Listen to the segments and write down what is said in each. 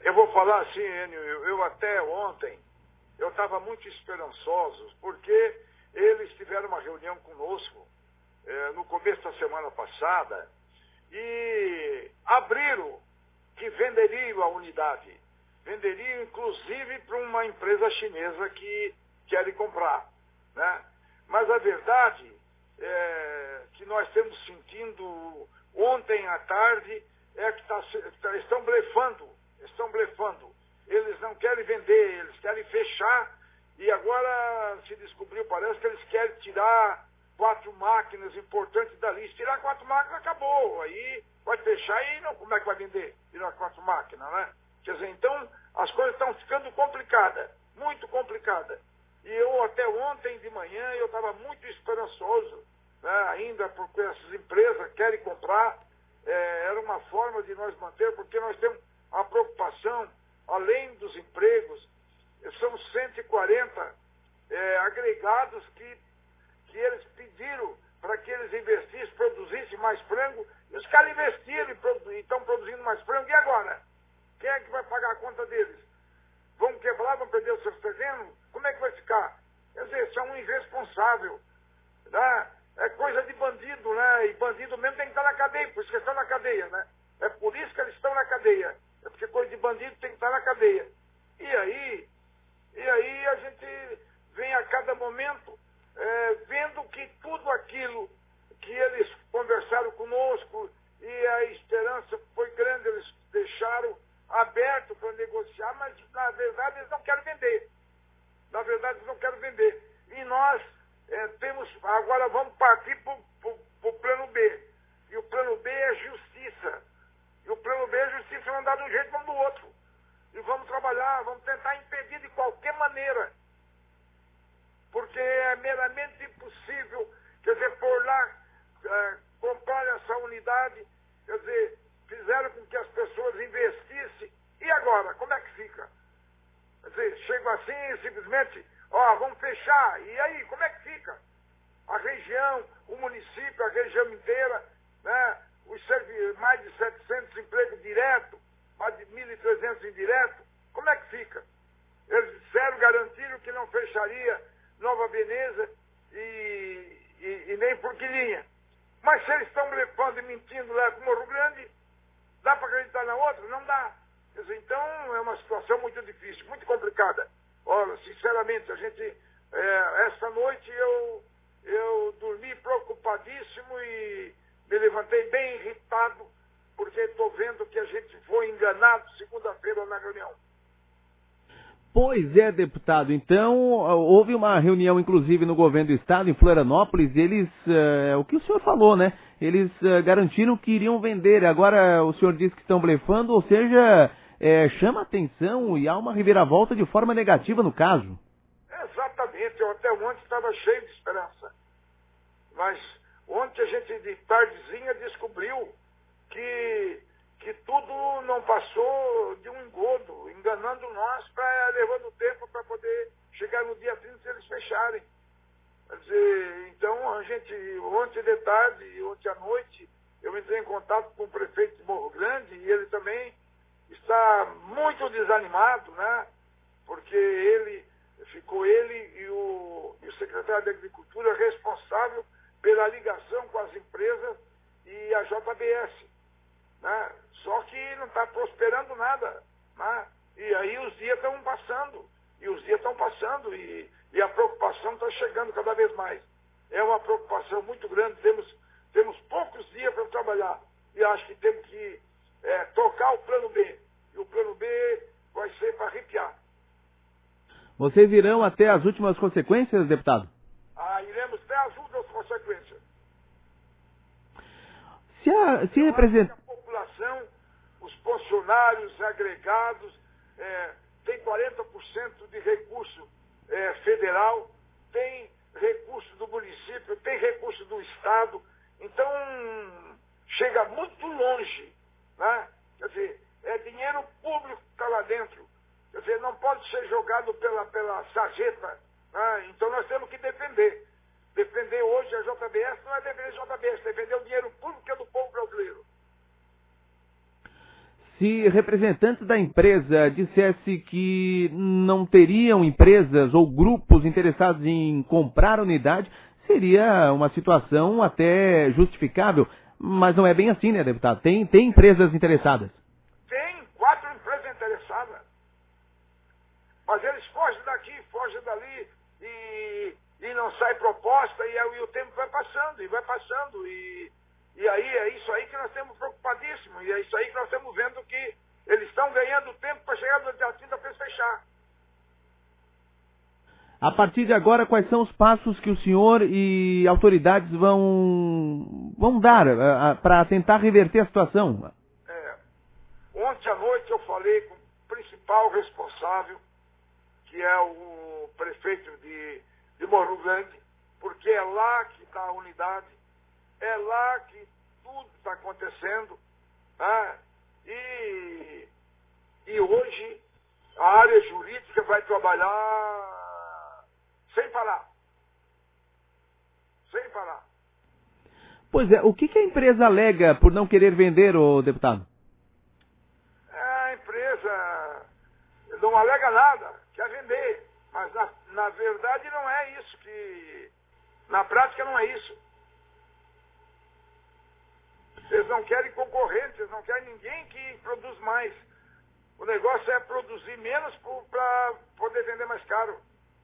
Eu vou falar assim, Enio, eu até ontem, eu estava muito esperançoso, porque eles tiveram uma reunião conosco no começo da semana passada e abriram que venderiam a unidade. Venderiam, inclusive, para uma empresa chinesa que quer comprar, né? Mas a verdade é que nós estamos sentindo ontem à tarde é que estão blefando. Eles não querem vender, eles querem fechar e agora se descobriu, parece que eles querem tirar 4 máquinas importantes da lista. Tirar 4 máquinas, acabou. Aí vai fechar e não, como é que vai vender? Tirar 4 máquinas, né? Quer dizer, então as coisas estão ficando complicadas, muito complicadas. E eu até ontem de manhã eu estava muito esperançoso, né, ainda porque essas empresas querem comprar. Era uma forma de nós manter, porque nós temos a preocupação, além dos empregos, são 140 agregados que eles pediram para que eles investissem, produzissem mais frango. E os caras investiram e estão produzindo mais frango. E agora? Quem é que vai pagar a conta deles? Vão quebrar, vão perder os seus terrenos? Como é que vai ficar? Quer dizer, são irresponsáveis, né? É coisa de bandido, né? E bandido mesmo tem que estar na cadeia, por isso que eles estão na cadeia, né? É por isso que eles estão na cadeia. É porque coisa de bandido tem que estar na cadeia. E aí a gente vem a cada momento vendo que tudo aquilo que eles conversaram conosco e a esperança foi grande, eles deixaram aberto para negociar, mas na verdade eles não querem vender. Na verdade eles não querem vender. E nós agora vamos partir para o plano B. E o plano B é justiça. E o plano B é justiça, não dá de um jeito, vamos do outro. E vamos trabalhar, vamos tentar impedir de qualquer maneira. Porque é meramente impossível, quer dizer, por lá comprar essa unidade, quer dizer, fizeram com que as pessoas investissem. E agora, como é que fica? Quer dizer, chegam assim e simplesmente, vamos fechar. E aí, como é que fica? A região, o município, a região inteira, né? Mais de 700 empregos diretos, mais de 1.300 indiretos, como é que fica? Eles disseram, garantiram que não fecharia Nova Veneza e nem Forquilinha. Mas se eles estão blefando e mentindo lá com Morro Grande, dá para acreditar na outra? Não dá. Quer dizer, então é uma situação muito difícil, muito complicada. Olha, sinceramente, esta noite eu dormi preocupadíssimo e me levantei bem irritado, porque estou vendo que a gente foi enganado segunda-feira na reunião. Pois é, deputado. Então, houve uma reunião, inclusive, no governo do estado, em Florianópolis, e eles, o que o senhor falou, né? Eles garantiram que iriam vender. Agora, o senhor diz que estão blefando, ou seja, chama atenção e há uma reviravolta de forma negativa no caso. Exatamente. Eu até ontem estava cheio de esperança. Mas ontem a gente, de tardezinha, descobriu que tudo não passou de um engodo, enganando nós, levando tempo para poder chegar no dia 30 se eles fecharem. Quer dizer, então a gente, ontem de tarde e ontem à noite, eu entrei em contato com o prefeito de Morro Grande e ele também está muito desanimado, né? Porque ele e o secretário da Agricultura responsável pela ligação com as empresas e a JBS. Né? Só que não está prosperando nada. Né? E aí os dias estão passando. E a preocupação está chegando cada vez mais. É uma preocupação muito grande. Temos poucos dias para trabalhar. E acho que temos que tocar o plano B. E o plano B vai ser para arrepiar. Vocês irão até as últimas consequências, deputado? Iremos até as últimas consequências. Se representa... A população, os funcionários agregados, tem 40% de recurso federal, tem recurso do município, tem recurso do Estado, então chega muito longe, né? Quer dizer, é dinheiro público que está lá dentro, quer dizer, não pode ser jogado pela sarjeta, né? Então nós temos que defender. Defender hoje a JBS não é defender a JBS, defender o dinheiro público que é do povo brasileiro. Se representantes da empresa dissesse que não teriam empresas ou grupos interessados em comprar a unidade, seria uma situação até justificável. Mas não é bem assim, né, deputado? Tem empresas interessadas. Tem 4 empresas interessadas. Mas eles fogem daqui, fogem dali e não sai proposta e o tempo vai passando e vai passando. E aí é isso aí que nós estamos preocupadíssimos. E é isso aí que nós estamos vendo que eles estão ganhando tempo para chegar no dia 30 para fechar. A partir de agora, quais são os passos que o senhor e autoridades vão dar para tentar reverter a situação? Ontem à noite eu falei com o principal responsável, que é o prefeito de Morro Grande, porque é lá que está a unidade, é lá que tudo está acontecendo, né? E hoje a área jurídica vai trabalhar sem parar. Sem parar. Pois é, o que a empresa alega por não querer vender, ô deputado? A empresa não alega nada, quer vender, mas na verdade não é isso que... Na prática não é isso. Eles não querem concorrentes, eles não querem ninguém que produz mais. O negócio é produzir menos para poder vender mais caro.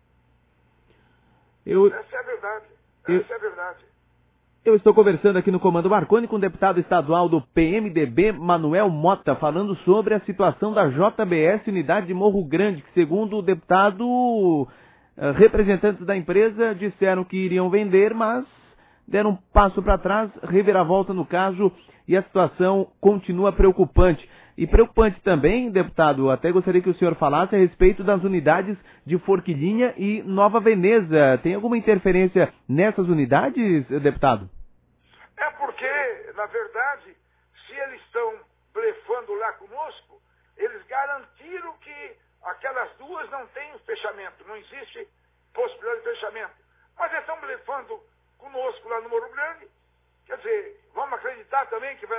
Essa é a verdade. Essa é a verdade. Eu estou conversando aqui no Comando Marconi com o deputado estadual do PMDB, Manuel Mota, falando sobre a situação da JBS Unidade de Morro Grande, que segundo o deputado, representantes da empresa disseram que iriam vender, mas deram um passo para trás, reviravolta no caso, e a situação continua preocupante. E preocupante também, deputado, até gostaria que o senhor falasse a respeito das unidades de Forquilhinha e Nova Veneza. Tem alguma interferência nessas unidades, deputado? É porque, na verdade, se eles estão blefando lá conosco, eles garantiram que aquelas duas não têm fechamento, não existe possibilidade de fechamento. Mas eles estão blefando conosco lá no Morro Grande. Quer dizer, vamos acreditar também que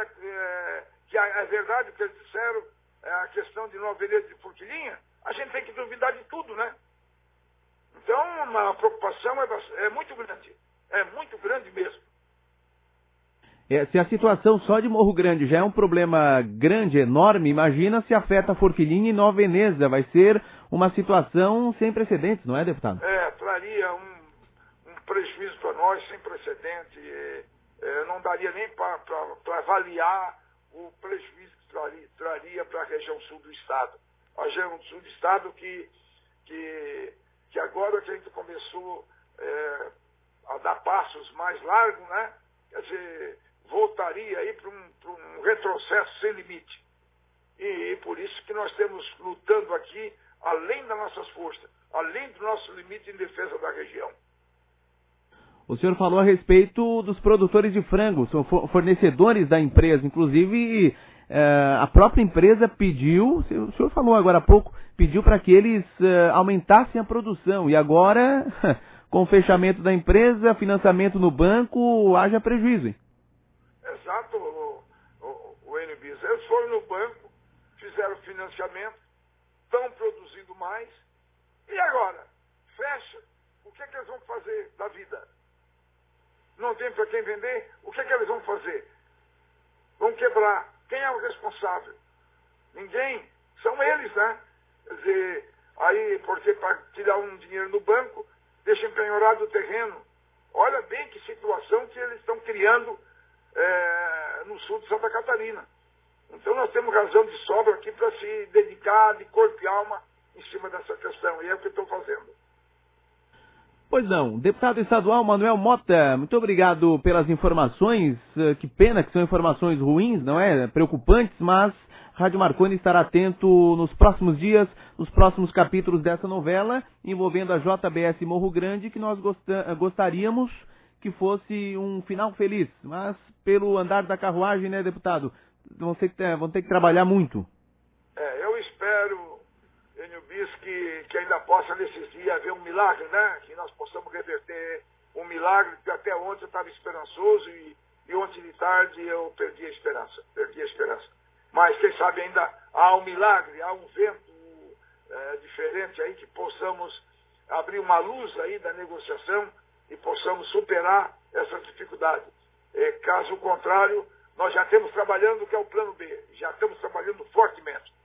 é verdade o que eles disseram, a questão de Nova Veneza de Forquilhinha? A gente tem que duvidar de tudo, né? Então, a preocupação é muito grande mesmo. Se a situação só de Morro Grande já é um problema grande, enorme, imagina se afeta Forquilhinha e Nova Veneza. Vai ser uma situação sem precedentes, não é, deputado? Traria um prejuízo para nós sem precedente. Não daria nem para avaliar o prejuízo que traria para a região sul do estado. A região sul do estado que agora que a gente começou a dar passos mais largos, né? Quer dizer, voltaria aí para um retrocesso sem limite. E por isso que nós estamos lutando aqui, além das nossas forças, além do nosso limite em defesa da região. O senhor falou a respeito dos produtores de frango, são fornecedores da empresa, inclusive a própria empresa pediu, o senhor falou agora há pouco, pediu para que eles aumentassem a produção, e agora, com o fechamento da empresa, financiamento no banco, haja prejuízo, hein? Exato, o NBIS. Eles foram no banco, fizeram financiamento, estão produzindo mais, e agora? Fecha. O que eles vão fazer da vida? Não tem para quem vender? O que eles vão fazer? Vão quebrar. Quem é o responsável? Ninguém. São eles, né? Quer dizer, aí, porque para tirar um dinheiro no banco, deixa empenhorado o terreno. Olha bem que situação que eles estão criando no sul de Santa Catarina. Então nós temos razão de sobra aqui para se dedicar de corpo e alma em cima dessa questão. E é o que eu estou fazendo. Pois não. Deputado estadual Manuel Mota, muito obrigado pelas informações. Que pena que são informações ruins, não é? Preocupantes, mas Rádio Marconi estará atento nos próximos dias, nos próximos capítulos dessa novela, envolvendo a JBS Morro Grande, que nós gostaríamos que fosse um final feliz. Mas, pelo andar da carruagem, né, deputado, vão ter que trabalhar muito. Eu espero, Enio Bis, que ainda possa nesses dias haver um milagre, né? Que nós possamos reverter um milagre, porque até ontem eu estava esperançoso e ontem de tarde eu perdi a esperança. mas quem sabe ainda há um milagre, há um vento diferente aí que possamos abrir uma luz aí da negociação e possamos superar essa dificuldade. Caso contrário, nós já estamos trabalhando o que é o plano B, já estamos trabalhando fortemente.